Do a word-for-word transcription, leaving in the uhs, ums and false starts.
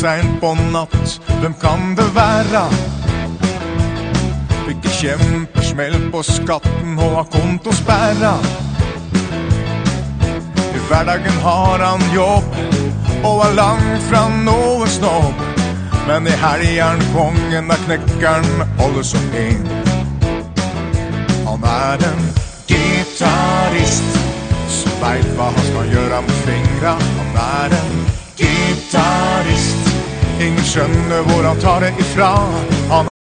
sent på natt, hvem kan det være? Fikk kjempesmell på skatten og har kontosperra. I hverdagen har han jobb og er langt fra noe snobb, men i helgen kongen, der knekker han alle som en. Han er en gitarist som vet hva han skal gjøre med fingra. Han er en gitarist, ingen skjønner hvor han tar det ifra. Han